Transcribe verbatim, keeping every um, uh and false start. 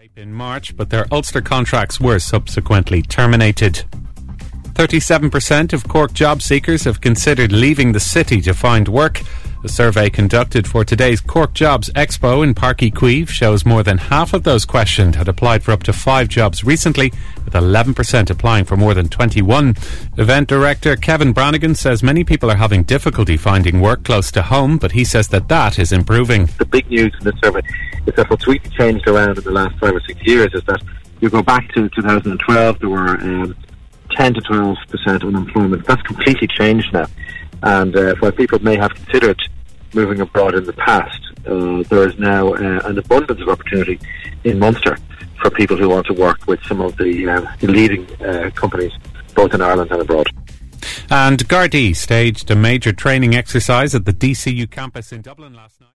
in March, but their Ulster contracts were subsequently terminated. thirty-seven percent of Cork job seekers have considered leaving the city to find work. A survey conducted for today's Cork Jobs Expo in Páirc Uí Chaoimh shows more than half of those questioned had applied for up to five jobs recently, with eleven percent applying for more than twenty-one. Event director Kevin Brannigan says many people are having difficulty finding work close to home, but he says that that is improving. The big news in this survey is that what's really changed around in the last five or six years is that you go back to two thousand twelve, there were um, ten to twelve percent unemployment. That's completely changed now. And uh, while people may have considered moving abroad in the past, uh, there is now uh, an abundance of opportunity in Munster for people who want to work with some of the, uh, the leading uh, companies, both in Ireland and abroad. And Gardaí staged a major training exercise at the D C U campus in Dublin last night.